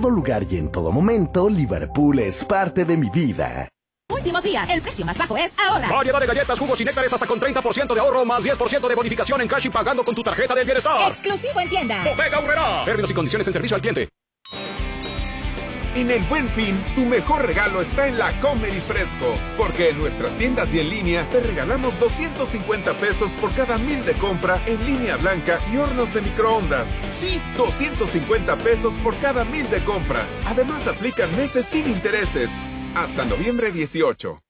todo lugar y en todo momento, Liverpool es parte de mi vida. Últimos días, el precio más bajo es ahora. Variedad de galletas, jugos y néctares hasta con 30% de ahorro más 10% de bonificación en cash y pagando con tu tarjeta del bienestar. Exclusivo en tienda. Bodega Aurrerá. Términos y condiciones en servicio al cliente. En el Buen Fin, tu mejor regalo está en la Comer y Fresco, porque en nuestras tiendas y en línea te regalamos 250 pesos por cada 1,000 de compra en línea blanca y hornos de microondas. Sí, 250 pesos por cada 1,000 de compra. Además, aplican meses sin intereses. Hasta noviembre 18.